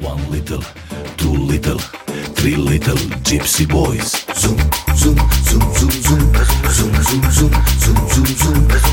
One little, two little, three little gypsy boys. Zoom, zoom, zoom, zoom, zoom, zoom, zoom, zoom, zoom, zoom, zoom.